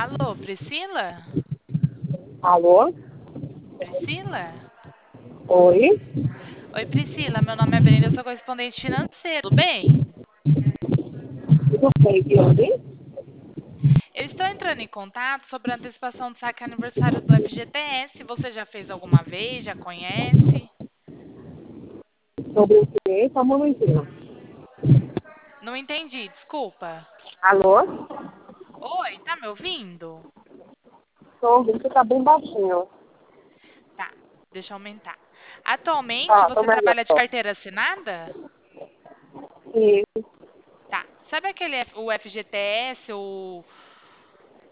Alô, Priscila? Alô? Priscila? Oi? Oi, Priscila. Meu nome é Brenda, eu sou correspondente financeiro. Tudo bem? Tudo bem, Guilherme? Eu estou entrando em contato sobre a antecipação do saque aniversário do FGTS. Você já fez alguma vez? Já conhece? Sobre o quê? Só um momentinho. Não entendi, desculpa. Alô? Oi, tá me ouvindo? Estou ouvindo que tá bem baixinho. Tá, deixa eu aumentar. Atualmente, Tá, tô você melhor. trabalha de carteira assinada? E Tá. Sabe o FGTS,